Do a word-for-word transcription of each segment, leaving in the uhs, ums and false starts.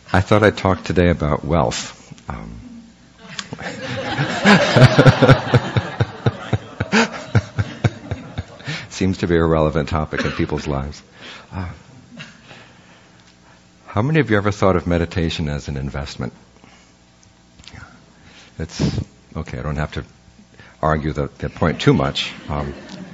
I thought I'd talk today about wealth. Um, seems to be a relevant topic in people's lives. Uh, how many of you ever thought of meditation as an investment? Yeah. It's okay. I don't have to argue the, the point too much. Um,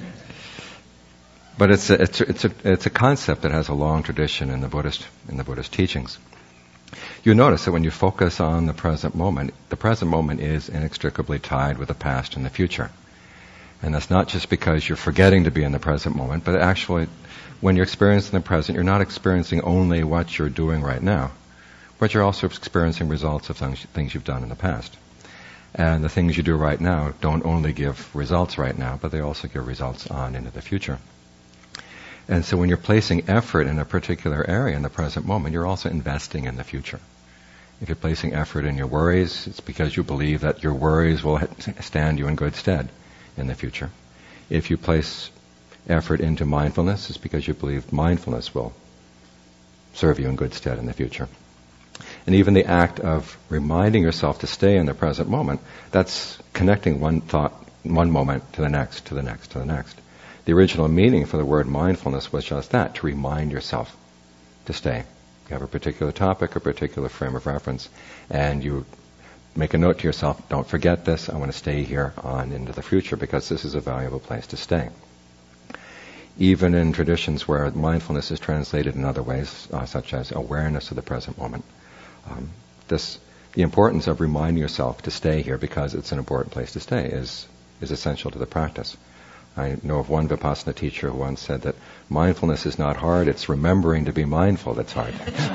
but it's a, it's a, it's a it's a concept that has a long tradition in the Buddhist in the Buddhist teachings. You notice that when you focus on the present moment, the present moment is inextricably tied with the past and the future. And that's not just because you're forgetting to be in the present moment, but actually, when you're experiencing the present, you're not experiencing only what you're doing right now, but you're also experiencing results of things, things you've done in the past. And the things you do right now don't only give results right now, but they also give results on into the future. And so when you're placing effort in a particular area in the present moment, you're also investing in the future. If you're placing effort in your worries, it's because you believe that your worries will stand you in good stead in the future. If you place effort into mindfulness, it's because you believe mindfulness will serve you in good stead in the future. And even the act of reminding yourself to stay in the present moment, that's connecting one thought, one moment to the next, to the next, to the next. The original meaning for the word mindfulness was just that, to remind yourself to stay. You have a particular topic, a particular frame of reference, and you make a note to yourself, don't forget this, I want to stay here on into the future because this is a valuable place to stay. Even in traditions where mindfulness is translated in other ways, uh, such as awareness of the present moment, um, this, the importance of reminding yourself to stay here because it's an important place to stay is, is essential to the practice. I know of one Vipassana teacher who once said that mindfulness is not hard, it's remembering to be mindful that's hard.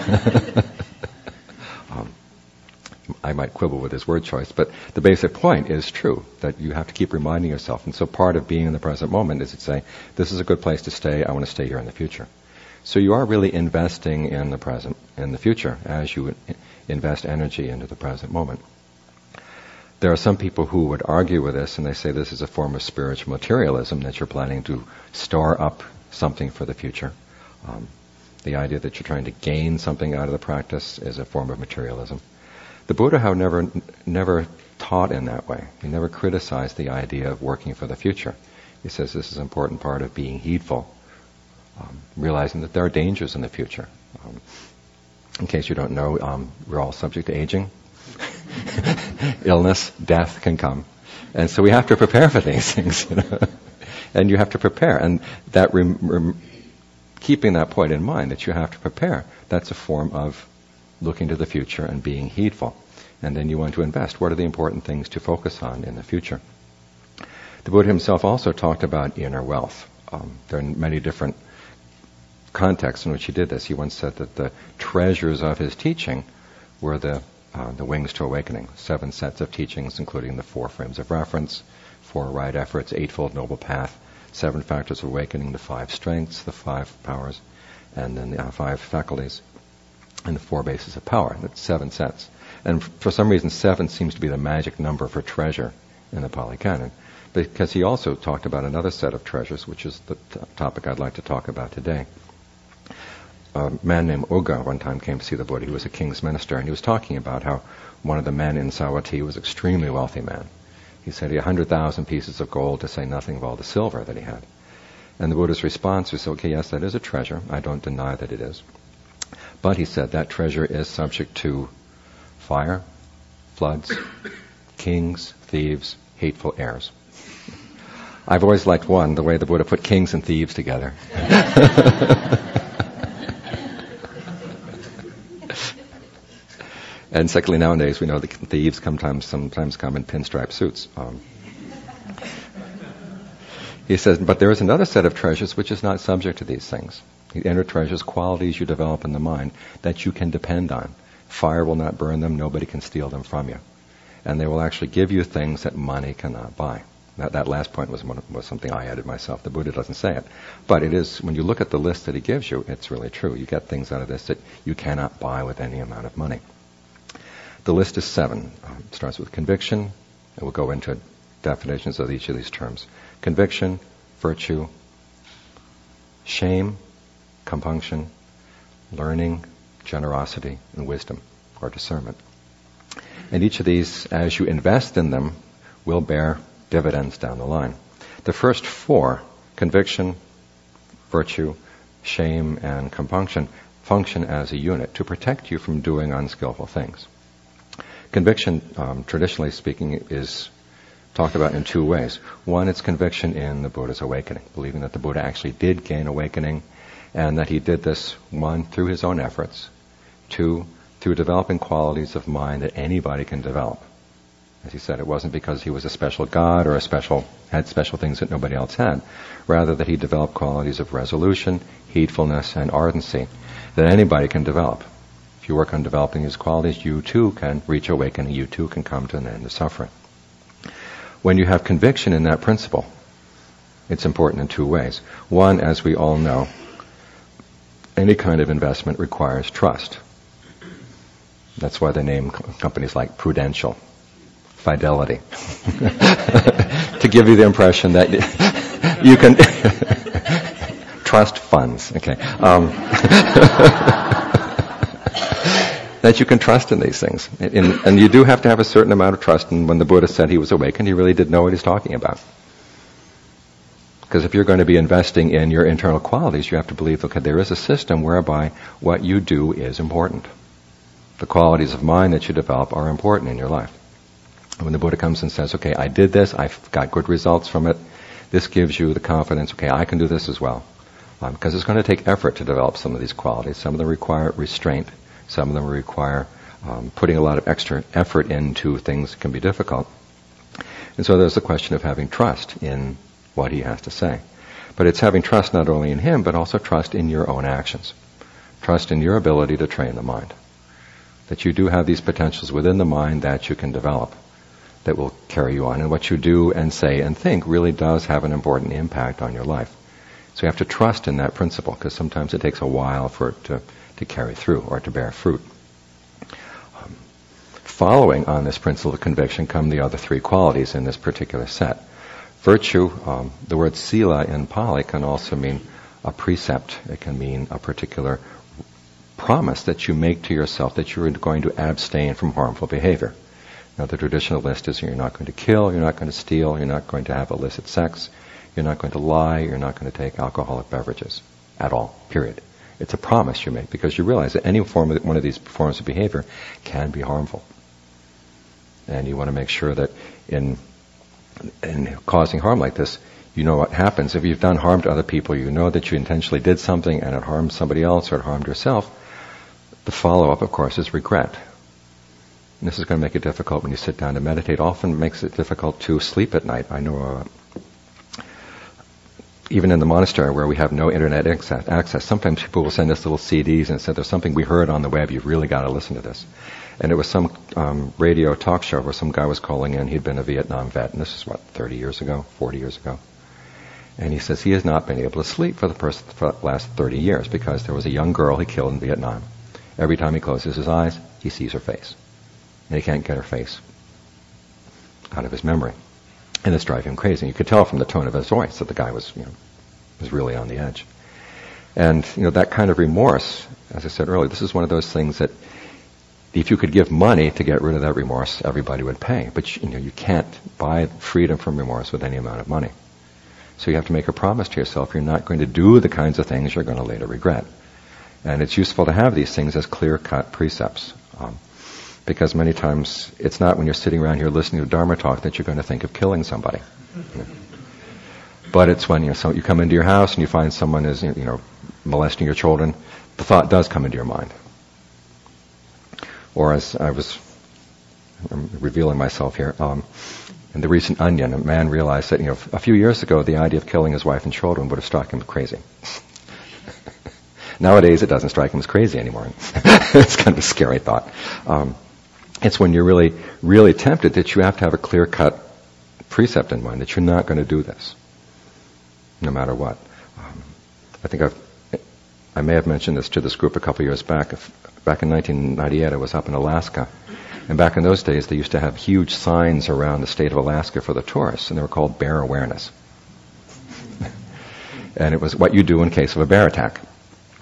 um, I might quibble with his word choice, but the basic point is true, that you have to keep reminding yourself. And so part of being in the present moment is to say, this is a good place to stay, I want to stay here in the future. So you are really investing in the present, in the future, as you invest energy into the present moment. There are some people who would argue with this, and they say this is a form of spiritual materialism, that you're planning to store up something for the future. Um, the idea that you're trying to gain something out of the practice is a form of materialism. The Buddha, however, never, never taught in that way. He never criticized the idea of working for the future. He says this is an important part of being heedful, um, realizing that there are dangers in the future. Um, in case you don't know, um, we're all subject to aging. Illness, death can come. And so we have to prepare for these things, you know. And you have to prepare. And that rem- rem- keeping that point in mind, that you have to prepare, that's a form of looking to the future and being heedful. And then you want to invest. What are the important things to focus on in the future? The Buddha himself also talked about inner wealth. Um, there are many different contexts in which he did this. He once said that the treasures of his teaching were the Uh, the Wings to Awakening, seven sets of teachings, including the four frames of reference, four right efforts, eightfold noble path, seven factors of awakening, the five strengths, the five powers, and then the uh, five faculties, and the four bases of power. That's seven sets. And f- for some reason, seven seems to be the magic number for treasure in the Pali Canon, because he also talked about another set of treasures, which is the t- topic I'd like to talk about today. A man named Uga one time came to see the Buddha. He was a king's minister, and he was talking about how one of the men in Savatthi was an extremely wealthy man. He said he had one hundred thousand pieces of gold, to say nothing of all the silver that he had. And the Buddha's response was, okay, yes, that is a treasure. I don't deny that it is. But, he said, that treasure is subject to fire, floods, kings, thieves, hateful heirs. I've always liked one, the way the Buddha put kings and thieves together. And secondly, nowadays we know that thieves sometimes sometimes come in pinstripe suits. Um, he says, but there is another set of treasures which is not subject to these things. The inner treasures, qualities you develop in the mind that you can depend on. Fire will not burn them, nobody can steal them from you. And they will actually give you things that money cannot buy. That, that last point was, one, was something I added myself. The Buddha doesn't say it. But it is, when you look at the list that he gives you, it's really true. You get things out of this that you cannot buy with any amount of money. The list is seven. Uh, it starts with conviction, and we'll go into definitions of each of these terms. Conviction, virtue, shame, compunction, learning, generosity, and wisdom. or discernment. And each of these, as you invest in them, will bear dividends down the line. The first four, conviction, virtue, shame, and compunction, function as a unit to protect you from doing unskillful things. Conviction, um, traditionally speaking, is talked about in two ways. One, it's conviction in the Buddha's awakening, believing that the Buddha actually did gain awakening and that he did this, one, through his own efforts, two, through developing qualities of mind that anybody can develop. As he said, it wasn't because he was a special god or a special, had special things that nobody else had. Rather that he developed qualities of resolution, heedfulness, and ardency that anybody can develop. If you work on developing these qualities, you too can reach awakening, you too can come to an end of suffering. When you have conviction in that principle, it's important in two ways. One, as we all know, any kind of investment requires trust. That's why they name companies like Prudential, Fidelity, to give you the impression that you can trust funds. Okay, um, that you can trust in these things, in, and you do have to have a certain amount of trust. And when the Buddha said he was awakened, he really did know what he's talking about. Because if you're going to be investing in your internal qualities, you have to believe, okay, there is a system whereby what you do is important. The qualities of mind that you develop are important in your life. And when the Buddha comes and says, okay, I did this, I've got good results from it, this gives you the confidence, okay, I can do this as well. Um, because it's going to take effort to develop some of these qualities. Some of them require restraint. Some of them require um, putting a lot of extra effort into things that can be difficult. And so there's the question of having trust in what he has to say. But it's having trust not only in him, but also trust in your own actions. Trust in your ability to train the mind. That you do have these potentials within the mind that you can develop, that will carry you on. And what you do and say and think really does have an important impact on your life. So you have to trust in that principle, because sometimes it takes a while for it to, to carry through or to bear fruit. Um, following on this principle of conviction come the other three qualities in this particular set. Virtue, um, the word sila in Pali can also mean a precept. It can mean a particular promise that you make to yourself that you're going to abstain from harmful behavior. Now, the traditional list is you're not going to kill, you're not going to steal, you're not going to have illicit sex, you're not going to lie, you're not going to take alcoholic beverages at all, period. It's a promise you make because you realize that any form of one of these forms of behavior can be harmful. And you want to make sure that in in causing harm like this, you know what happens. If you've done harm to other people, you know that you intentionally did something and it harmed somebody else or it harmed yourself. The follow-up, of course, is regret. And this is going to make it difficult when you sit down to meditate. Often makes it difficult to sleep at night. I know uh, even in the monastery where we have no internet access, access, sometimes people will send us little C Ds and say, there's something we heard on the web, you've really got to listen to this. And it was some um, radio talk show where some guy was calling in. He'd been a Vietnam vet, and this is, what, thirty years ago, forty years ago. And he says he has not been able to sleep for the, first, for the last thirty years because there was a young girl he killed in Vietnam. Every time he closes his eyes, he sees her face. And he can't get her face out of his memory. And it's driving him crazy. You could tell from the tone of his voice that the guy was, you know, was really on the edge. And, you know, that kind of remorse, as I said earlier, this is one of those things that if you could give money to get rid of that remorse, everybody would pay. But, you know, you can't buy freedom from remorse with any amount of money. So you have to make a promise to yourself you're not going to do the kinds of things you're going to later regret. And it's useful to have these things as clear-cut precepts. Um, because many times it's not when you're sitting around here listening to Dharma talk that you're going to think of killing somebody. You know. But it's when, you know, so you come into your house and you find someone is, you know, molesting your children, the thought does come into your mind. Or as I was I'm revealing myself here, um, in the recent Onion, a man realized that, you know, a few years ago the idea of killing his wife and children would have struck him crazy. Nowadays it doesn't strike him as crazy anymore. It's kind of a scary thought. Um, it's when you're really, really tempted that you have to have a clear-cut precept in mind that you're not going to do this, no matter what. Um, I think I've, I may have mentioned this to this group a couple of years back. Back in nineteen ninety-eight, I was up in Alaska. And back in those days, they used to have huge signs around the state of Alaska for the tourists, and they were called bear awareness. And it was what you do in case of a bear attack.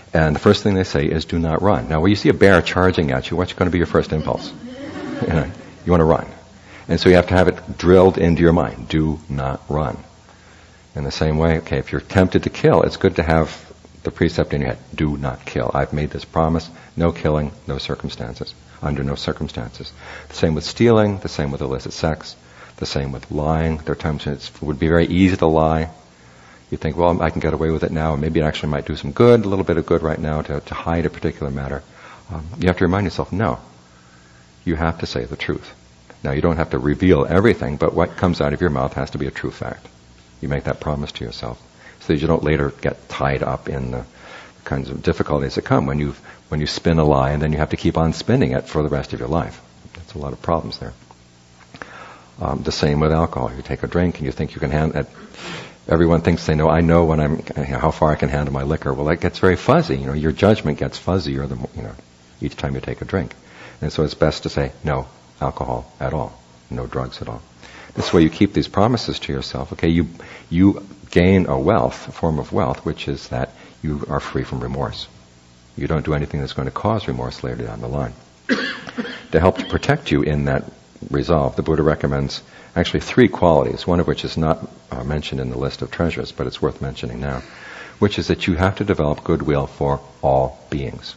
And the first thing they say is, do not run. Now, when you see a bear charging at you, what's going to be your first impulse? You know, you want to run. And so you have to have it drilled into your mind. Do not run. In the same way, okay, if you're tempted to kill, it's good to have the precept in your head. Do not kill. I've made this promise. No killing, no circumstances. Under no circumstances. The same with stealing, the same with illicit sex, the same with lying. There are times when it would be very easy to lie. You think, well, I can get away with it now, and maybe it actually might do some good, a little bit of good right now to, to hide a particular matter. Um, you have to remind yourself, no. You have to say the truth. Now, you don't have to reveal everything, but what comes out of your mouth has to be a true fact. You make that promise to yourself so that you don't later get tied up in the kinds of difficulties that come when you when you spin a lie and then you have to keep on spinning it for the rest of your life. That's a lot of problems there. Um, the same with alcohol. You take a drink and you think you can handle it. Everyone thinks they know, I know when I'm, how far I can handle my liquor. Well, that gets very fuzzy. You know, your judgment gets fuzzier the more, you know, each time you take a drink. And so it's best to say, no alcohol at all. No drugs at all. This way you keep these promises to yourself. Okay, you, you gain a wealth, a form of wealth, which is that you are free from remorse. You don't do anything that's going to cause remorse later down the line. To help to protect you in that resolve, the Buddha recommends actually three qualities, one of which is not uh, mentioned in the list of treasures, but it's worth mentioning now, which is that you have to develop goodwill for all beings.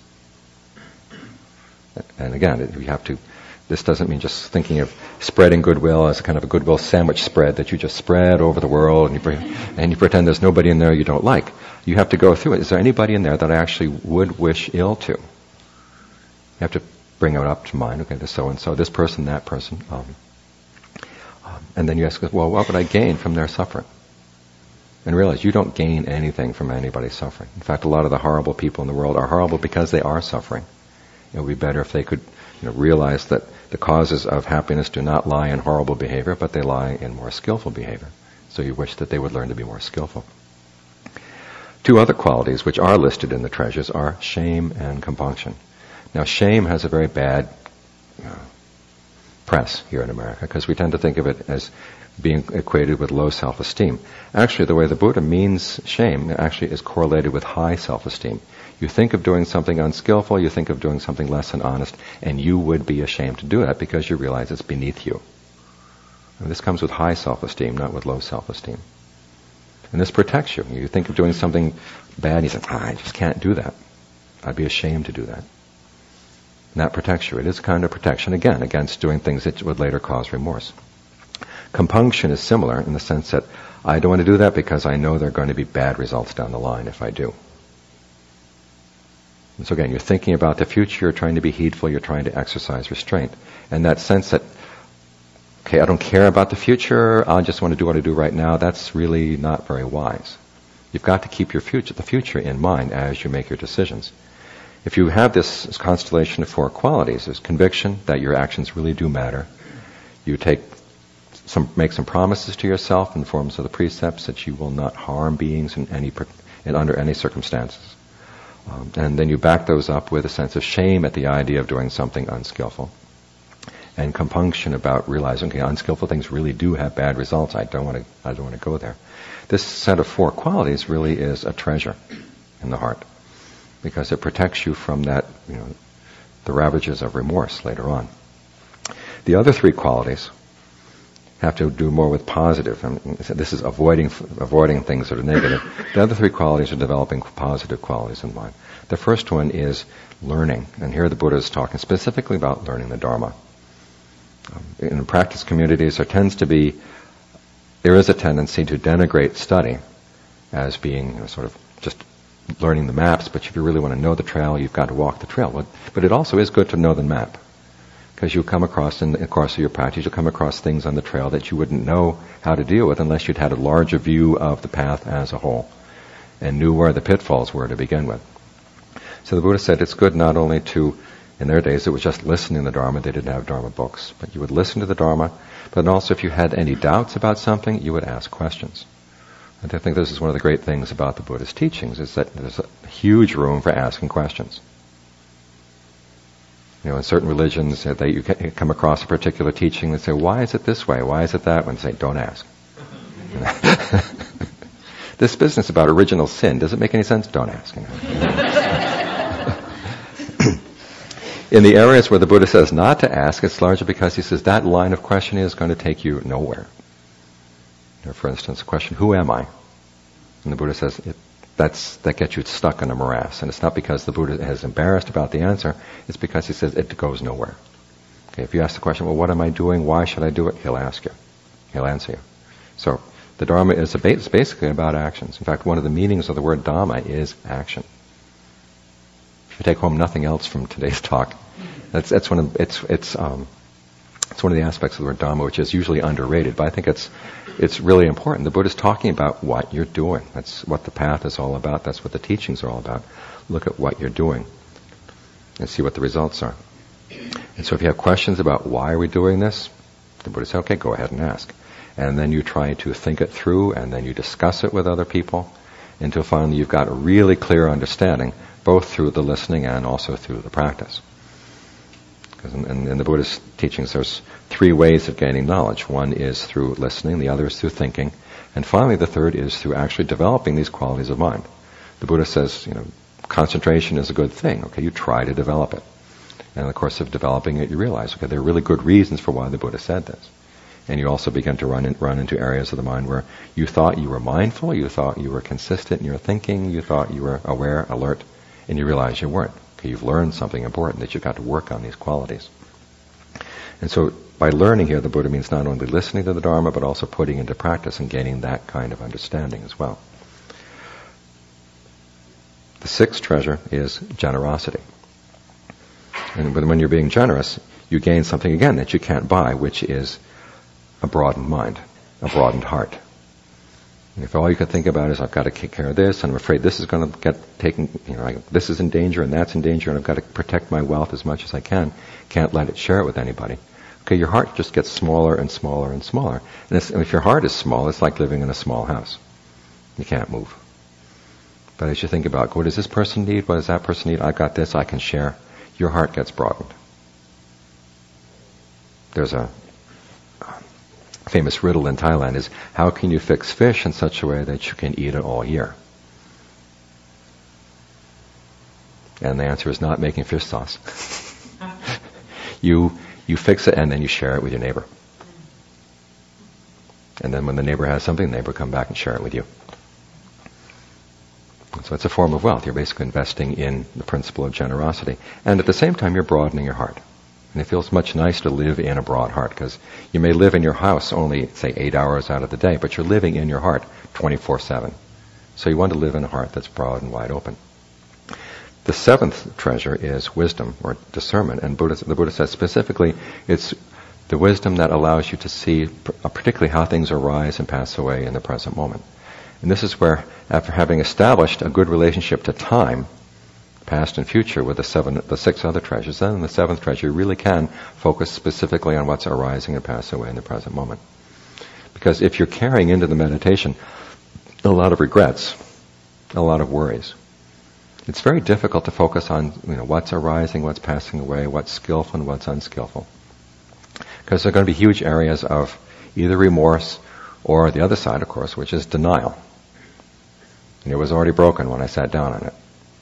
And again, you have to, this doesn't mean just thinking of spreading goodwill as a kind of a goodwill sandwich spread that you just spread over the world and you, pre- and you pretend there's nobody in there you don't like. You have to go through it. Is there anybody in there that I actually would wish ill to? You have to bring it up to mind. Okay, this so-and-so, this person, that person. Um, um, and then you ask, well, what would I gain from their suffering? And realize you don't gain anything from anybody's suffering. In fact, a lot of the horrible people in the world are horrible because they are suffering. It would be better if they could, you know, realize that the causes of happiness do not lie in horrible behavior, but they lie in more skillful behavior. So you wish that they would learn to be more skillful. Two other qualities which are listed in the treasures are shame and compunction. Now, shame has a very bad uh, press here in America because we tend to think of it as being equated with low self-esteem. Actually, the way the Buddha means shame actually is correlated with high self-esteem. You think of doing something unskillful, you think of doing something less than honest, and you would be ashamed to do that because you realize it's beneath you. And this comes with high self-esteem, not with low self-esteem. And this protects you. You think of doing something bad, and you say, ah, I just can't do that. I'd be ashamed to do that. And that protects you. It is kind of protection, again, against doing things that would later cause remorse. Compunction is similar in the sense that I don't want to do that because I know there are going to be bad results down the line if I do. And so again, you're thinking about the future, you're trying to be heedful, you're trying to exercise restraint. And that sense that, okay, I don't care about the future, I just want to do what I do right now, that's really not very wise. You've got to keep your future, the future in mind as you make your decisions. If you have this constellation of four qualities, there's conviction that your actions really do matter. You take some, make some promises to yourself in the forms of the precepts that you will not harm beings in any, in under any circumstances. Um, and then you back those up with a sense of shame at the idea of doing something unskillful. And compunction about realizing, okay, unskillful things really do have bad results. I don't want to, I don't want to go there. This set of four qualities really is a treasure in the heart, because it protects you from that, you know, the ravages of remorse later on. The other three qualities have to do more with positive. I mean, this is avoiding avoiding things that are negative. The other three qualities are developing positive qualities in mind. The first one is learning, and here the Buddha is talking specifically about learning the Dharma. Um, in practice communities, there tends to be, there is a tendency to denigrate study as being, you know, sort of just learning the maps, but if you really want to know the trail, you've got to walk the trail. But, but it also is good to know the map, because you'll come across, in the course of your practice, you'll come across things on the trail that you wouldn't know how to deal with unless you'd had a larger view of the path as a whole and knew where the pitfalls were to begin with. So the Buddha said it's good not only to, in their days it was just listening to the Dharma, they didn't have Dharma books, but you would listen to the Dharma, but also if you had any doubts about something, you would ask questions. And I think this is one of the great things about the Buddha's teachings, is that there's a huge room for asking questions. You know, in certain religions, uh, they, you come across a particular teaching and say, why is it this way? Why is it that way? And say, don't ask. This business about original sin, does it make any sense? Don't ask. You know? In the areas where the Buddha says not to ask, it's largely because he says that line of questioning is going to take you nowhere. You know, for instance, a question, who am I? And the Buddha says, it, that's, that gets you stuck in a morass. And it's not because the Buddha is embarrassed about the answer, it's because he says it goes nowhere. Okay, if you ask the question, well, what am I doing? Why should I do it? He'll ask you. He'll answer you. So, the Dharma is a ba- it's basically about actions. In fact, one of the meanings of the word Dhamma is action. If you take home nothing else from today's talk, that's, that's one of, it's, it's, um, it's one of the aspects of the word Dhamma which is usually underrated, but I think it's, it's really important. The Buddha's talking about what you're doing. That's what the path is all about. That's what the teachings are all about. Look at what you're doing and see what the results are. And so if you have questions about why are we doing this, the Buddha says, okay, go ahead and ask. And then you try to think it through, and then you discuss it with other people until finally you've got a really clear understanding, both through the listening and also through the practice. Because in, in, in the Buddhist teachings, there's three ways of gaining knowledge. One is through listening, the other is through thinking, and finally the third is through actually developing these qualities of mind. The Buddha says, you know, concentration is a good thing. Okay, you try to develop it. And in the course of developing it, you realize, okay, there are really good reasons for why the Buddha said this. And you also begin to run in, run into areas of the mind where you thought you were mindful, you thought you were consistent in your thinking, you thought you were aware, alert, and you realize you weren't. Okay, you've learned something important, that you've got to work on these qualities. And so by learning here, the Buddha means not only listening to the Dharma, but also putting into practice and gaining that kind of understanding as well. The sixth treasure is generosity. And when you're being generous, you gain something again that you can't buy, which is a broadened mind, a broadened heart. And if all you can think about is, I've got to take care of this, and I'm afraid this is going to get taken, you know, I, this is in danger and that's in danger, and I've got to protect my wealth as much as I can, can't let it share it with anybody. Okay, your heart just gets smaller and smaller and smaller. And, it's, and if your heart is small, it's like living in a small house. You can't move. But as you think about, what does this person need? What does that person need? I've got this, I can share. Your heart gets broadened. There's a famous riddle in Thailand is, how can you fix fish in such a way that you can eat it all year? And the answer is not making fish sauce. you you fix it and then you share it with your neighbor. And then when the neighbor has something, the neighbor come back and share it with you. So it's a form of wealth. You're basically investing in the principle of generosity. And at the same time, you're broadening your heart. And it feels much nicer to live in a broad heart, because you may live in your house only, say, eight hours out of the day, but you're living in your heart twenty-four seven. So you want to live in a heart that's broad and wide open. The seventh treasure is wisdom, or discernment. And Buddha, the Buddha says specifically, it's the wisdom that allows you to see particularly how things arise and pass away in the present moment. And this is where, after having established a good relationship to time, past and future, with the seven, the six other treasures, then in the seventh treasure you really can focus specifically on what's arising and passing away in the present moment. Because if you're carrying into the meditation a lot of regrets, a lot of worries, it's very difficult to focus on, you know, what's arising, what's passing away, what's skillful and what's unskillful. Because there are going to be huge areas of either remorse or the other side, of course, which is denial. And it was already broken when I sat down on it.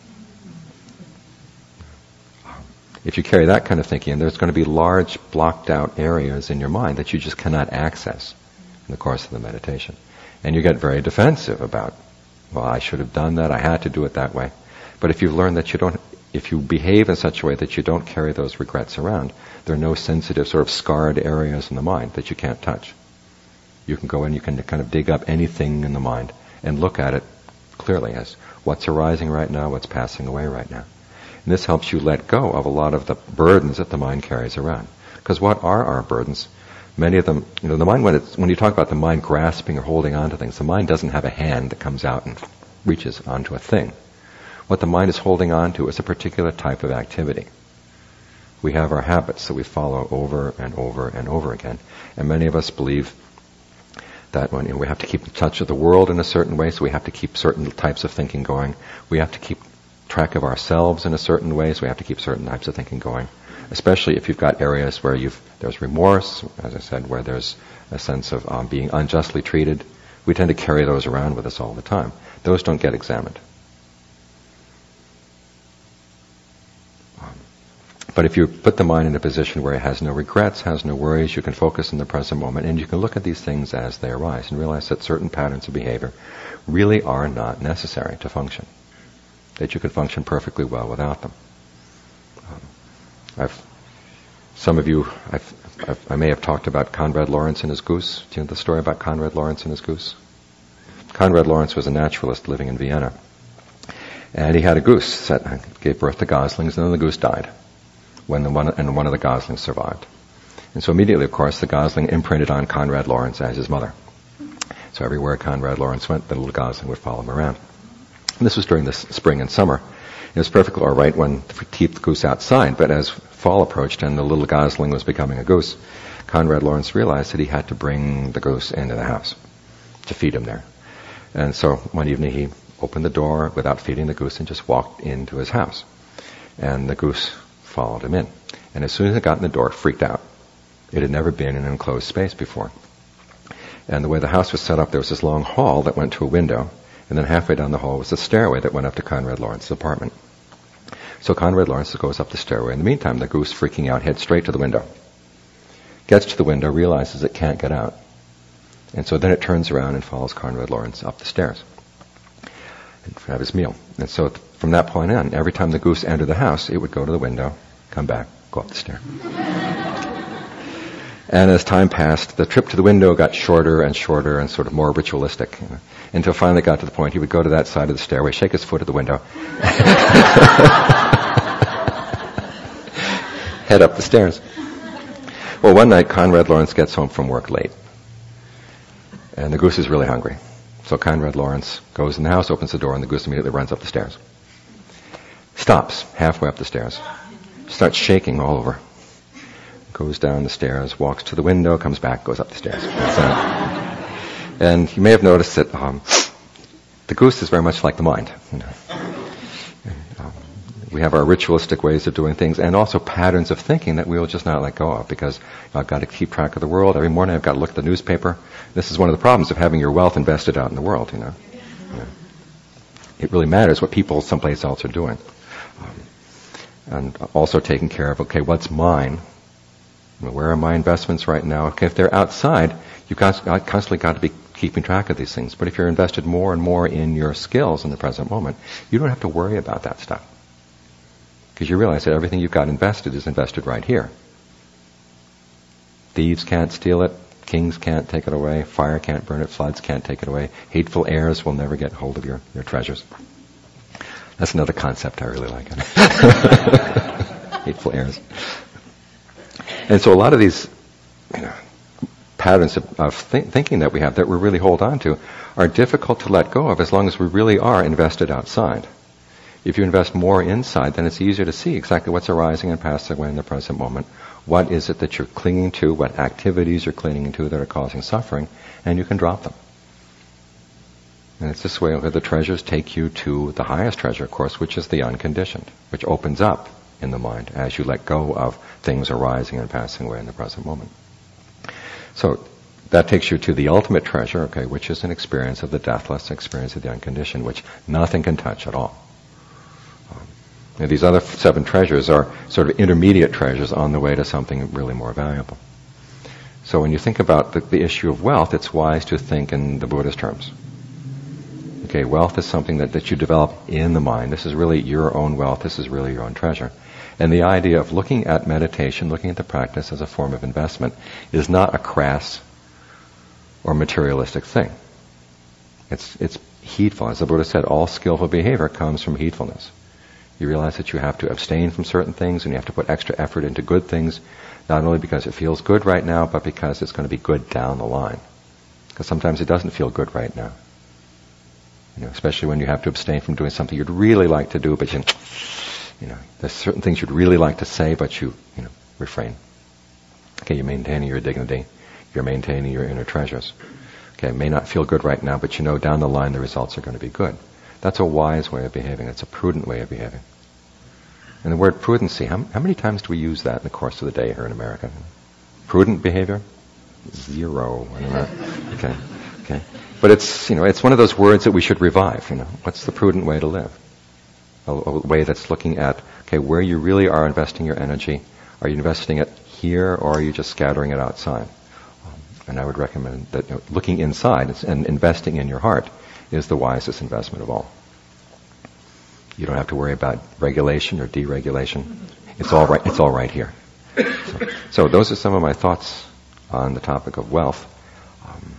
If you carry that kind of thinking, there's going to be large blocked out areas in your mind that you just cannot access in the course of the meditation. And you get very defensive about, well, I should have done that, I had to do it that way. But if you've learned that you don't, if you behave in such a way that you don't carry those regrets around, there are no sensitive sort of scarred areas in the mind that you can't touch. You can go in, you can kind of dig up anything in the mind and look at it clearly as what's arising right now, what's passing away right now. And this helps you let go of a lot of the burdens that the mind carries around. Because what are our burdens? Many of them, you know, the mind, when it's, when you talk about the mind grasping or holding on to things, the mind doesn't have a hand that comes out and reaches onto a thing. What the mind is holding on to is a particular type of activity. We have our habits that we follow over and over and over again. And many of us believe that when, you know, we have to keep in touch with the world in a certain way, so we have to keep certain types of thinking going. We have to keep track of ourselves in a certain way, so we have to keep certain types of thinking going. Especially if you've got areas where you've there's remorse, as I said, where there's a sense of um, being unjustly treated. We tend to carry those around with us all the time. Those don't get examined. Um, But if you put the mind in a position where it has no regrets, has no worries, you can focus in the present moment, and you can look at these things as they arise and realize that certain patterns of behavior really are not necessary to function, that you can function perfectly well without them. Um, I've, some of you, I've, I've, I may have talked about Conrad Lorenz and his goose. Do you know the story about Conrad Lorenz and his goose? Conrad Lorenz was a naturalist living in Vienna. And he had a goose that gave birth to goslings, and then the goose died. When the one, and one of the goslings survived. And so immediately, of course, the gosling imprinted on Conrad Lorenz as his mother. So everywhere Conrad Lorenz went, the little gosling would follow him around. And this was during the spring and summer. It was perfectly all right when to keep the goose outside, but as fall approached and the little gosling was becoming a goose, Conrad Lorenz realized that he had to bring the goose into the house to feed him there. And so one evening he opened the door without feeding the goose and just walked into his house. And the goose followed him in. And as soon as it got in the door, it freaked out. It had never been in an enclosed space before. And the way the house was set up, there was this long hall that went to a window, and then halfway down the hall was a stairway that went up to Conrad Lorenz's apartment. So Conrad Lorenz goes up the stairway. In the meantime, the goose, freaking out, heads straight to the window. Gets to the window, realizes it can't get out. And so then it turns around and follows Conrad Lorenz up the stairs and have his meal. And so from that point on, every time the goose entered the house, it would go to the window, come back, go up the stair. And as time passed, the trip to the window got shorter and shorter and sort of more ritualistic, you know, until finally it got to the point he would go to that side of the stairway, shake his foot at the window, head up the stairs. Well, one night Conrad Lorenz gets home from work late, and the goose is really hungry. So Conrad Lorenz goes in the house, opens the door, and the goose immediately runs up the stairs. Stops halfway up the stairs, starts shaking all over. Goes down the stairs, walks to the window, comes back, goes up the stairs. And you may have noticed that um, the goose is very much like the mind. You know. um, we have our ritualistic ways of doing things and also patterns of thinking that we will just not let go of because you know, I've got to keep track of the world. Every morning I've got to look at the newspaper. This is one of the problems of having your wealth invested out in the world. You know, you know. It really matters what people someplace else are doing. Um, and also taking care of, okay, what's mine? Where are my investments right now? Okay, if they're outside, you've constantly got to be keeping track of these things. But if you're invested more and more in your skills in the present moment, you don't have to worry about that stuff. Because you realize that everything you've got invested is invested right here. Thieves can't steal it. Kings can't take it away. Fire can't burn it. Floods can't take it away. Hateful heirs will never get hold of your, your treasures. That's another concept I really like. Hateful heirs. And so a lot of these you know, patterns of, of th- thinking that we have that we really hold on to are difficult to let go of as long as we really are invested outside. If you invest more inside, then it's easier to see exactly what's arising and passing away in the present moment. What is it that you're clinging to? What activities you're clinging to that are causing suffering? And you can drop them. And it's this way that the treasures take you to the highest treasure, of course, which is the unconditioned, which opens up in the mind as you let go of things arising and passing away in the present moment. So that takes you to the ultimate treasure, okay, which is an experience of the deathless, experience of the unconditioned, which nothing can touch at all. Um, you know, these other seven treasures are sort of intermediate treasures on the way to something really more valuable. So when you think about the, the issue of wealth, it's wise to think in the Buddhist terms. Okay, wealth is something that, that you develop in the mind. This is really your own wealth. This is really your own treasure. And the idea of looking at meditation, looking at the practice as a form of investment, is not a crass or materialistic thing. It's it's heedful. As the Buddha said, all skillful behavior comes from heedfulness. You realize that you have to abstain from certain things and you have to put extra effort into good things, not only because it feels good right now, but because it's going to be good down the line. Because sometimes it doesn't feel good right now. You know, especially when you have to abstain from doing something you'd really like to do, but you, you know, there's certain things you'd really like to say, but you, you know, refrain. Okay, you're maintaining your dignity. You're maintaining your inner treasures. Okay, it may not feel good right now, but you know down the line the results are going to be good. That's a wise way of behaving. It's a prudent way of behaving. And the word prudency, how, how many times do we use that in the course of the day here in America? Prudent behavior? Zero. I don't know. Okay, okay. But it's, you know, it's one of those words that we should revive, you know. What's the prudent way to live? a, a way that's looking at, okay, where you really are investing your energy. Are you investing it here, or are you just scattering it outside? Um, and I would recommend that, you know, looking inside and investing in your heart is the wisest investment of all. You don't have to worry about regulation or deregulation. It's all right. It's all right here. So, so those are some of my thoughts on the topic of wealth. Um,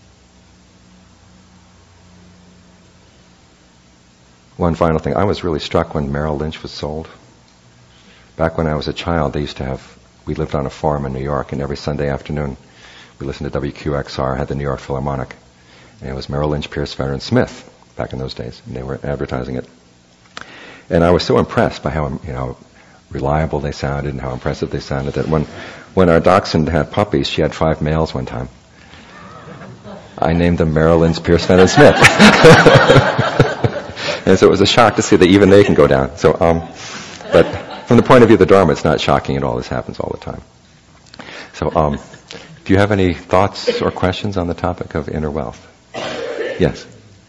one final thing. I was really struck when Merrill Lynch was sold. Back when I was a child, they used to have, we lived on a farm in New York, and every Sunday afternoon we listened to W Q X R, had the New York Philharmonic. And it was Merrill Lynch, Pierce, Fenner, and Smith back in those days, and they were advertising it. And I was so impressed by how, you know, reliable they sounded and how impressive they sounded that when, when our dachshund had puppies, she had five males one time. I named them Merrill Lynch, Pierce, Fenner, and Smith. And so it was a shock to see that even they can go down. So, um, but from the point of view of the Dharma, it's not shocking at all. This happens all the time. So, um, do you have any thoughts or questions on the topic of inner wealth? Yes.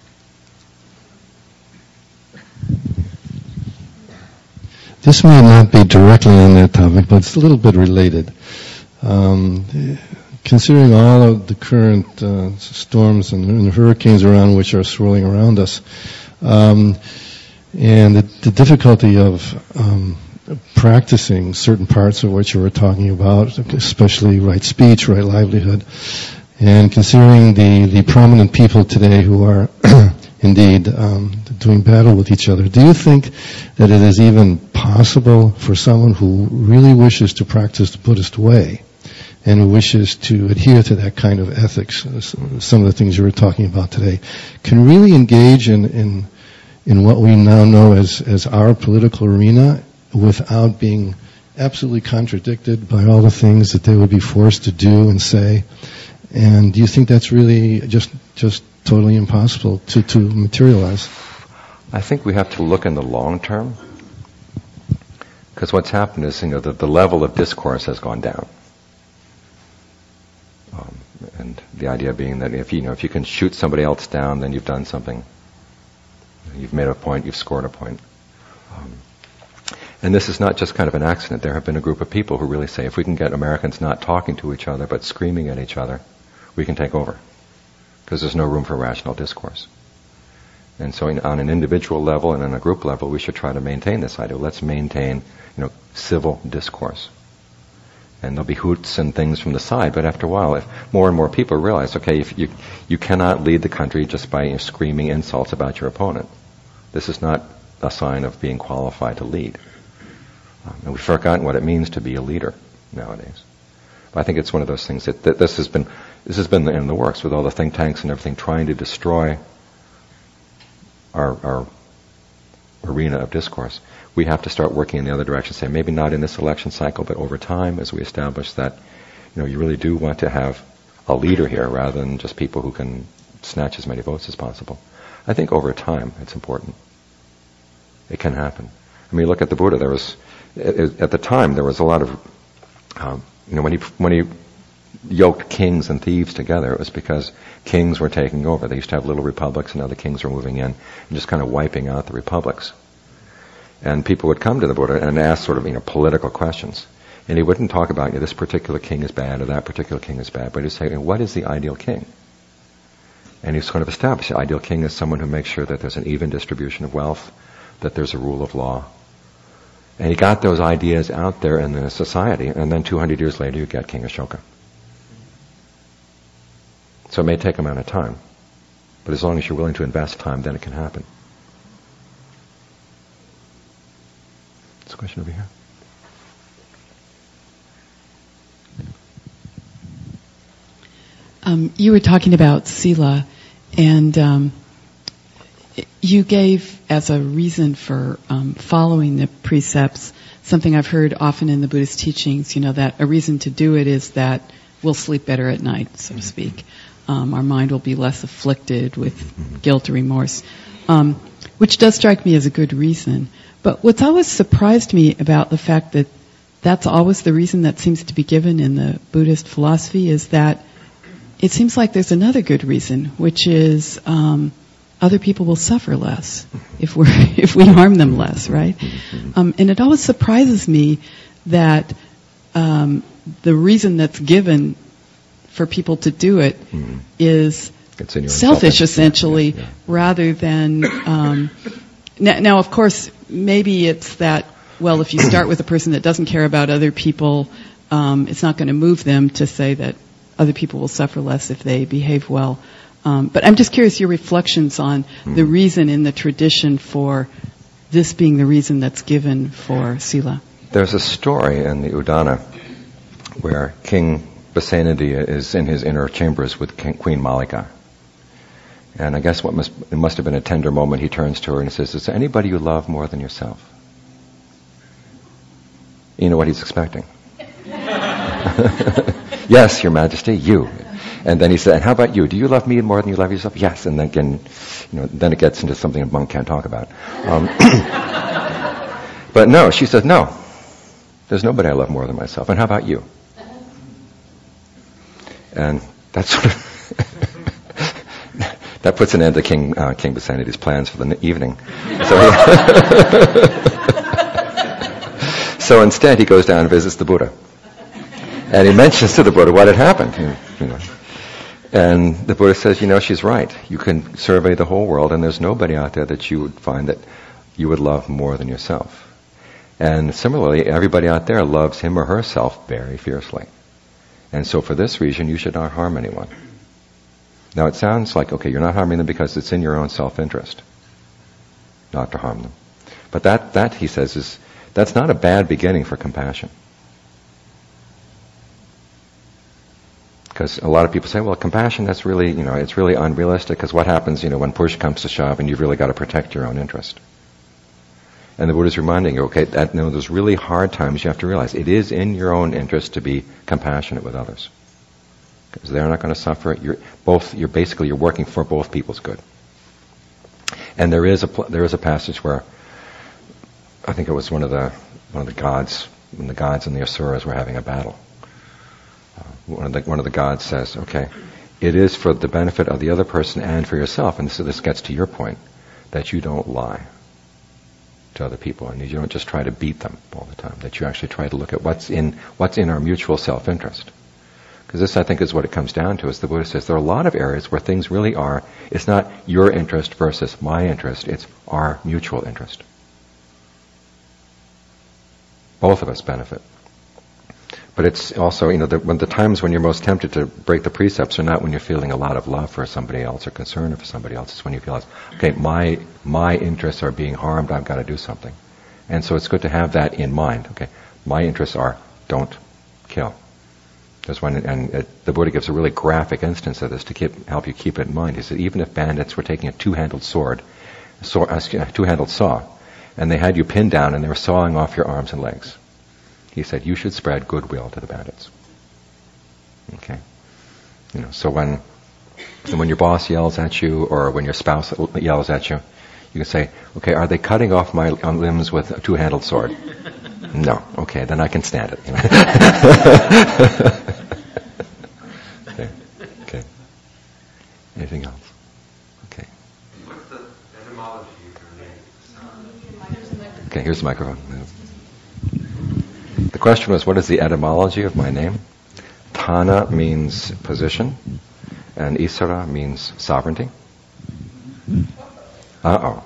This may not be directly on that topic, but it's a little bit related. Um, considering all of the current uh, storms and, and hurricanes around which are swirling around us, um, and the, the difficulty of um, practicing certain parts of what you were talking about, especially right speech, right livelihood, and considering the, the prominent people today who are indeed um, doing battle with each other, do you think that it is even possible for someone who really wishes to practice the Buddhist way and who wishes to adhere to that kind of ethics, some of the things you were talking about today, can really engage in in, in what we now know as, as our political arena without being absolutely contradicted by all the things that they would be forced to do and say? And do you think that's really just just totally impossible to, to materialize? I think we have to look in the long term, because what's happened is, you know, the, the level of discourse has gone down. Um, and the idea being that if you know if you can shoot somebody else down, then you've done something. You've made a point. You've scored a point. Um, and this is not just kind of an accident. There have been a group of people who really say, if we can get Americans not talking to each other but screaming at each other, we can take over, because there's no room for rational discourse. And so in, on an individual level and on a group level, we should try to maintain this idea. Let's maintain, you know, civil discourse. And there'll be hoots and things from the side, but after a while, if more and more people realize, okay, if you you cannot lead the country just by, you know, screaming insults about your opponent. This is not a sign of being qualified to lead. Um, and we've forgotten what it means to be a leader nowadays. But I think it's one of those things that, that this has been this has been in the works with all the think tanks and everything trying to destroy our, our arena of discourse. We have to start working in the other direction, say maybe not in this election cycle, but over time as we establish that, you know, you really do want to have a leader here rather than just people who can snatch as many votes as possible. I think over time it's important. It can happen. I mean, look at the Buddha. There was, at the time, there was a lot of, um, you know, when he when he yoked kings and thieves together, it was because kings were taking over. They used to have little republics, and now the kings were moving in and just kind of wiping out the republics. And people would come to the Buddha and ask sort of, you know, political questions. And he wouldn't talk about, you know, this particular king is bad or that particular king is bad, but he'd say, you know, what is the ideal king? And he's sort of established the ideal king as someone who makes sure that there's an even distribution of wealth, that there's a rule of law. And he got those ideas out there in the society, and then two hundred years later you get King Ashoka. So it may take a amount of time, but as long as you're willing to invest time, then it can happen. There's a question over here. Um, you were talking about sila, and um, you gave as a reason for um, following the precepts something I've heard often in the Buddhist teachings, you know, that a reason to do it is that we'll sleep better at night, so to speak. Um, our mind will be less afflicted with guilt or remorse, um, which does strike me as a good reason. But what's always surprised me about the fact that that's always the reason that seems to be given in the Buddhist philosophy is that it seems like there's another good reason, which is um, other people will suffer less if we're if we harm them less, right? Um, and it always surprises me that um, the reason that's given for people to do it mm-hmm. is selfish, essentially, yeah, yeah. rather than. Um, now, now, of course, maybe it's that. Well, if you start with a person that doesn't care about other people, um, it's not going to move them to say that other people will suffer less if they behave well. Um, but I'm just curious your reflections on mm-hmm. the reason in the tradition for this being the reason that's given for Sila. There's a story in the Udana where King Basenadiya is in his inner chambers with King, Queen Malika. And I guess what must, it must have been a tender moment. He turns to her and says, "Is there anybody you love more than yourself?" You know what he's expecting. "Yes, Your Majesty, you." And then he said, "And how about you? Do you love me more than you love yourself?" "Yes." And then again, you know, then it gets into something a monk can't talk about. Um, but no, she said, "No, there's nobody I love more than myself. And how about you?" And that's sort of that puts an end to King uh, King Basenadi's plans for the evening. So, he so instead, he goes down and visits the Buddha, and he mentions to the Buddha what had happened. You know. And the Buddha says, "You know, she's right. You can survey the whole world, and there's nobody out there that you would find that you would love more than yourself. And similarly, everybody out there loves him or herself very fiercely. And so for this reason, you should not harm anyone." Now it sounds like, okay, you're not harming them because it's in your own self-interest not to harm them. But that, that he says, is that's not a bad beginning for compassion. Because a lot of people say, well, compassion, that's really, you know, it's really unrealistic, because what happens, you know, when push comes to shove and you've really got to protect your own interest? And the Buddha's reminding you, okay, that, you know, those really hard times, you have to realize it is in your own interest to be compassionate with others. Because they're not going to suffer. You're both, you're basically, you're working for both people's good. And there is a, there is a passage where, I think it was one of the, one of the gods, when the gods and the asuras were having a battle. One of the one of the gods says, okay, it is for the benefit of the other person and for yourself, and so this gets to your point, that you don't lie to other people, and you don't just try to beat them all the time, that you actually try to look at what's in what's in our mutual self-interest. Because this, I think, is what it comes down to, is the Buddha says there are a lot of areas where things really are, it's not your interest versus my interest, it's our mutual interest. Both of us benefit. But it's also, you know, the, when the times when you're most tempted to break the precepts are not when you're feeling a lot of love for somebody else or concern for somebody else. It's when you feel, okay, my my interests are being harmed, I've got to do something. And so it's good to have that in mind. Okay, my interests are don't kill. There's one, and it, the Buddha gives a really graphic instance of this to keep, help you keep it in mind. He said, even if bandits were taking a two-handled sword, a sword a two-handled saw, and they had you pinned down and they were sawing off your arms and legs, he said, you should spread goodwill to the bandits. Okay? You know, so when when your boss yells at you, or when your spouse yells at you, you can say, okay, are they cutting off my limbs with a two-handled sword? No. Okay, then I can stand it. You know? Okay. Okay. Anything else? Okay. What's the etymology of your name? Okay, here's the microphone. The question was, what is the etymology of my name? Tana means position, and Isara means sovereignty. Uh-oh.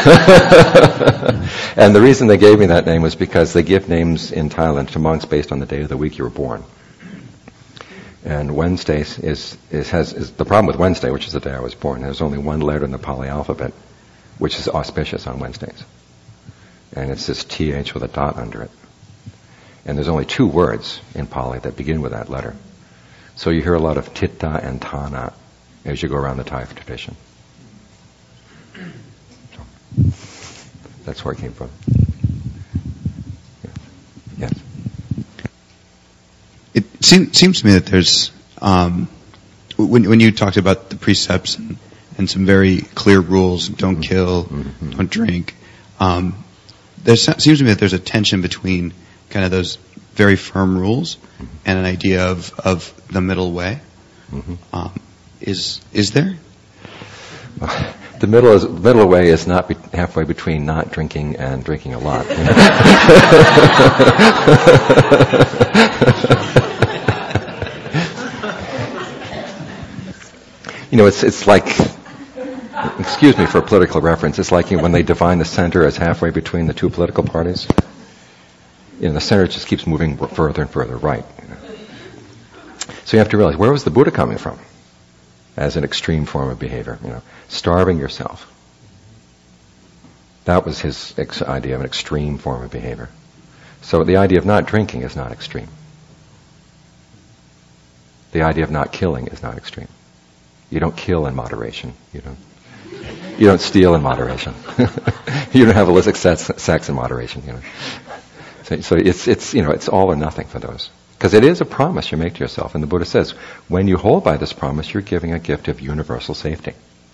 And the reason they gave me that name was because they give names in Thailand to monks based on the day of the week you were born. And Wednesday is, is, has, is the problem with Wednesday, which is the day I was born. There's only one letter in the Pali alphabet, which is auspicious on Wednesdays. And it's this T H with a dot under it. And there's only two words in Pali that begin with that letter. So you hear a lot of Titta and Tana as you go around the Thai tradition. So, that's where it came from. Yes. It seem, seems to me that there's, um, when, when you talked about the precepts and, and some very clear rules, don't mm-hmm. kill, mm-hmm. don't drink, um, there seems to me that there's a tension between kind of those very firm rules mm-hmm. and an idea of, of the middle way. Mm-hmm. Um, is is there? The middle is, the middle way is not be, halfway between not drinking and drinking a lot. You know? You know, it's it's like, excuse me for a political reference, it's like, you know, when they define the center as halfway between the two political parties. You know, the center just keeps moving further and further right. You know? So you have to realize, where was the Buddha coming from as an extreme form of behavior? You know, starving yourself. That was his ex- idea of an extreme form of behavior. So the idea of not drinking is not extreme. The idea of not killing is not extreme. You don't kill in moderation. You don't. You don't steal in moderation. You don't have illicit sex, sex in moderation. You know. So, so it's it's you know it's all or nothing for those, because it is a promise you make to yourself. And the Buddha says, when you hold by this promise, you're giving a gift of universal safety.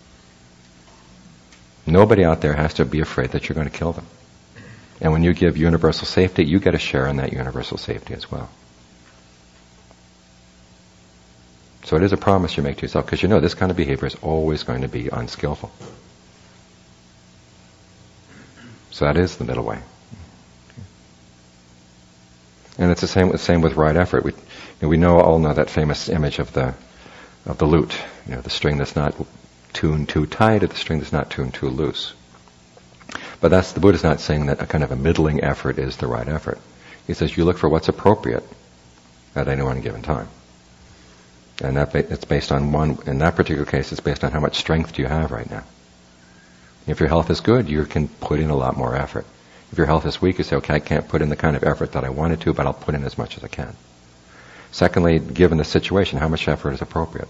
Nobody out there has to be afraid that you're going to kill them. And when you give universal safety, you get a share in that universal safety as well. So it is a promise you make to yourself, because you know this kind of behavior is always going to be unskillful. So that is the middle way. And it's the same, the same with right effort. We, you know, we know all know that famous image of the of the lute, you know, the string that's not tuned too tight or the string that's not tuned too loose. But that's, the Buddha's not saying that a kind of a middling effort is the right effort. He says you look for what's appropriate at any one given time. And that it's based on one, in that particular case, it's based on how much strength do you have right now. If your health is good, you can put in a lot more effort. If your health is weak, you say, okay, I can't put in the kind of effort that I wanted to, but I'll put in as much as I can. Secondly, given the situation, how much effort is appropriate?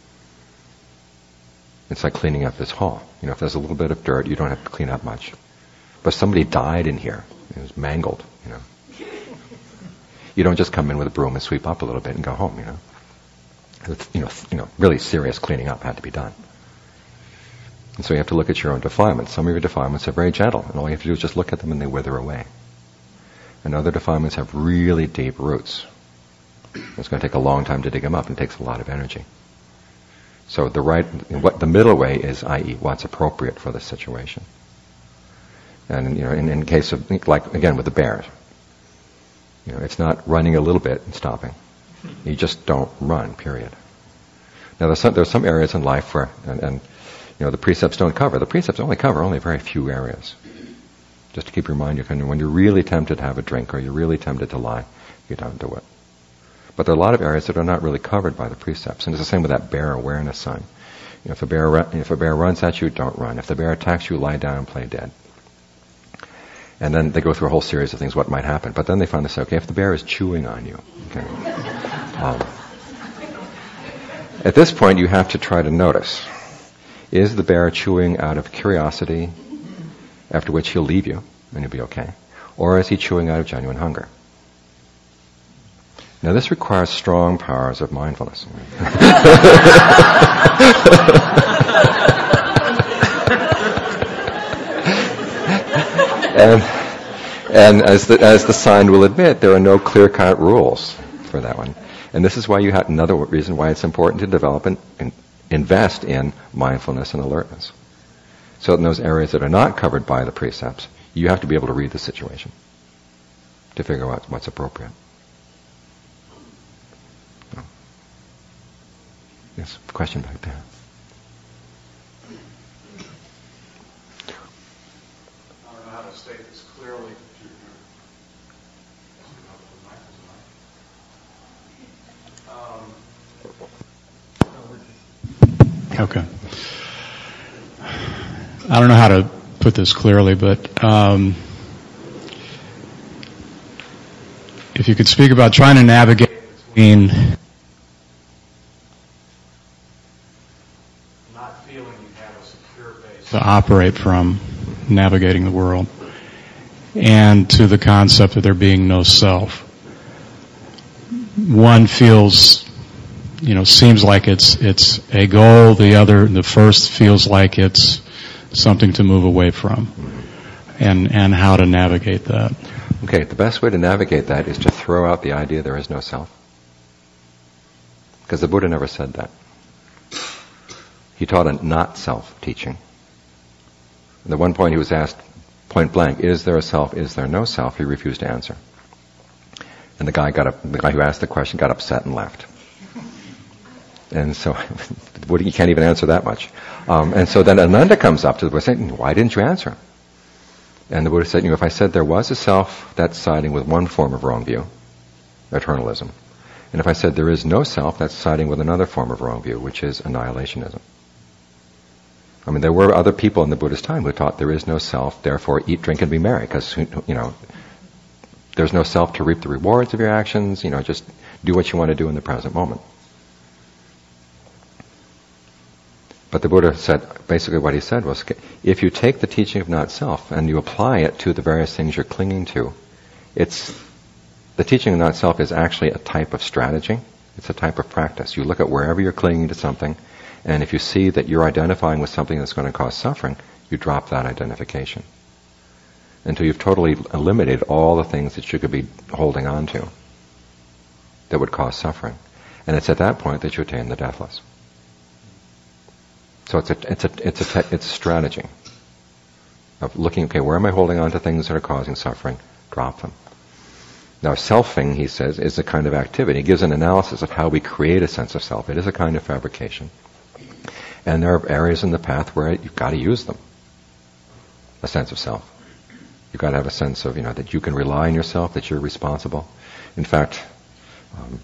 It's like cleaning up this hall. You know, if there's a little bit of dirt, you don't have to clean up much. But somebody died in here. It was mangled, you know. You don't just come in with a broom and sweep up a little bit and go home, you know. It's, you know, you know, really serious cleaning up had to be done. And so you have to look at your own defilements. Some of your defilements are very gentle, and all you have to do is just look at them and they wither away. And other defilements have really deep roots. It's going to take a long time to dig them up, and it takes a lot of energy. So the right, what the middle way is, that is, what's appropriate for the situation. And you know, in, in case of, like again with the bears, you know, it's not running a little bit and stopping. You just don't run, period. Now there's some, there's some areas in life where, and, and you know, the precepts don't cover. The precepts only cover only very few areas. Just to keep your mind, you can, when you're really tempted to have a drink or you're really tempted to lie, you don't do it. But there are a lot of areas that are not really covered by the precepts. And it's the same with that bear awareness sign. You know, if a bear, if a bear runs at you, don't run. If the bear attacks you, lie down and play dead. And then they go through a whole series of things, what might happen. But then they finally say, okay, if the bear is chewing on you, okay. Um, at this point, you have to try to notice, is the bear chewing out of curiosity, after which he'll leave you, and you'll be okay? Or is he chewing out of genuine hunger? Now this requires strong powers of mindfulness. and and as the as the sign will admit, there are no clear-cut rules for that one. And this is why you have another reason why it's important to develop and, and invest in mindfulness and alertness. So in those areas that are not covered by the precepts, you have to be able to read the situation to figure out what's appropriate. Yes, question back there. I don't know how to state this clearly. Um, okay. I don't know how to put this clearly, but um, if you could speak about trying to navigate between to operate from, navigating the world, and to the concept of there being no self. One feels, you know, seems like it's it's a goal. The other, the first, feels like it's something to move away from, and and how to navigate that. Okay, the best way to navigate that is to throw out the idea there is no self, because the Buddha never said that. He taught a not self teaching. At the one point he was asked point blank, is there a self, is there no self? He refused to answer. And the guy got up, the guy who asked the question got upset and left. And so, you can't even answer that much. Um, and so then Ananda comes up to the Buddha saying, why didn't you answer? And the Buddha said, you know, if I said there was a self, that's siding with one form of wrong view, eternalism. And if I said there is no self, that's siding with another form of wrong view, which is annihilationism. I mean, there were other people in the Buddha's time who taught there is no self, therefore eat, drink, and be merry, because, you know, there's no self to reap the rewards of your actions, you know, just do what you want to do in the present moment. But the Buddha said, basically what he said was, if you take the teaching of not self and you apply it to the various things you're clinging to, it's, the teaching of not self is actually a type of strategy. It's a type of practice. You look at wherever you're clinging to something, and if you see that you're identifying with something that's going to cause suffering, you drop that identification. Until you've totally eliminated all the things that you could be holding on to that would cause suffering. And it's at that point that you attain the deathless. So it's a, it's a, it's a, te- it's a strategy of looking, okay, where am I holding on to things that are causing suffering? Drop them. Now, selfing, he says, is a kind of activity. He gives an analysis of how we create a sense of self. It is a kind of fabrication. And there are areas in the path where you've got to use them. A sense of self. You've got to have a sense of, you know, that you can rely on yourself, that you're responsible. In fact, um,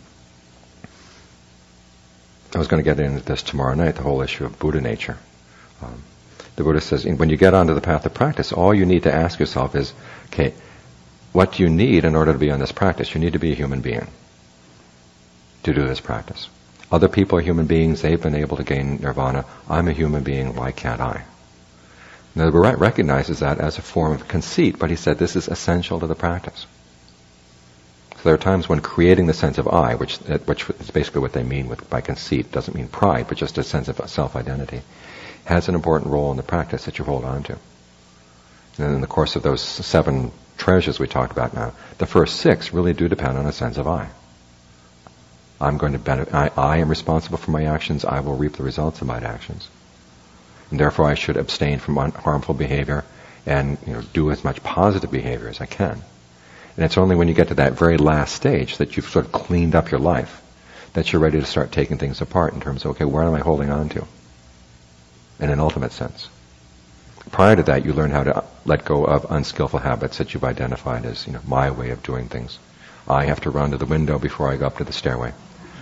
I was going to get into this tomorrow night, the whole issue of Buddha nature. Um, the Buddha says, when you get onto the path of practice, all you need to ask yourself is, okay, what do you need in order to be on this practice? You need to be a human being to do this practice. Other people are human beings. They've been able to gain nirvana. I'm a human being. Why can't I? Now, the Buddha recognizes that as a form of conceit, but he said this is essential to the practice. So there are times when creating the sense of I, which which is basically what they mean with by conceit, doesn't mean pride, but just a sense of self-identity, has an important role in the practice that you hold on to. And in the course of those seven treasures we talked about now, the first six really do depend on a sense of I. I'm going to benefit, I, I am responsible for my actions, I will reap the results of my actions. And therefore I should abstain from un- harmful behavior and, you know, do as much positive behavior as I can. And it's only when you get to that very last stage that you've sort of cleaned up your life that you're ready to start taking things apart in terms of, okay, where am I holding on to? In an ultimate sense. Prior to that, you learn how to let go of unskillful habits that you've identified as, you know, my way of doing things. I have to run to the window before I go up to the stairway.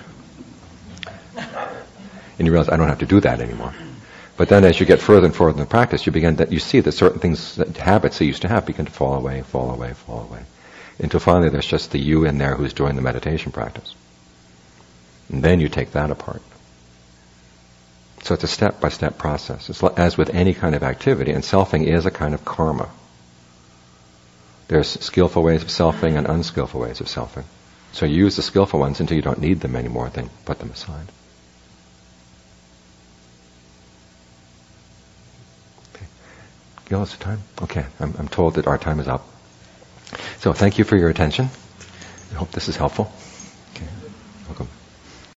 And you realize I don't have to do that anymore. But then as you get further and further in the practice, you begin that you see that certain things, that habits that you used to have begin to fall away, fall away, fall away. Until finally there's just the you in there who's doing the meditation practice. And then you take that apart. So it's a step-by-step process. It's as with any kind of activity, and selfing is a kind of karma. There's skillful ways of selfing and unskillful ways of selfing. So you use the skillful ones until you don't need them anymore, then put them aside. Okay. Gil, is it time? Okay, I'm, I'm told that our time is up. So thank you for your attention. I hope this is helpful.